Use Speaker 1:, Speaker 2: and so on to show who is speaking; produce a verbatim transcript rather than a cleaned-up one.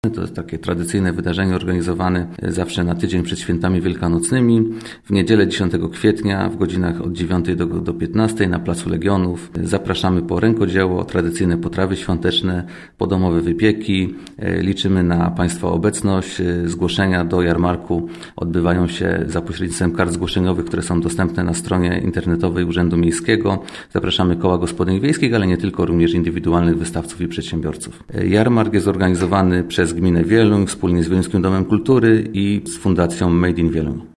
Speaker 1: To jest takie tradycyjne wydarzenie organizowane zawsze na tydzień przed świętami wielkanocnymi. W niedzielę dziesiątego kwietnia w godzinach od dziewiątej do, do piętnastej na Placu Legionów. Zapraszamy po rękodzieło, tradycyjne potrawy świąteczne, podomowe wypieki. Liczymy na Państwa obecność. Zgłoszenia do jarmarku odbywają się za pośrednictwem kart zgłoszeniowych, które są dostępne na stronie internetowej Urzędu Miejskiego. Zapraszamy koła gospodyń wiejskich, ale nie tylko, również indywidualnych wystawców i przedsiębiorców. Jarmark jest organizowany przez Gminę Wieluń wspólnie z Wieluńskim Domem Kultury i z Fundacją Made in Wieluń.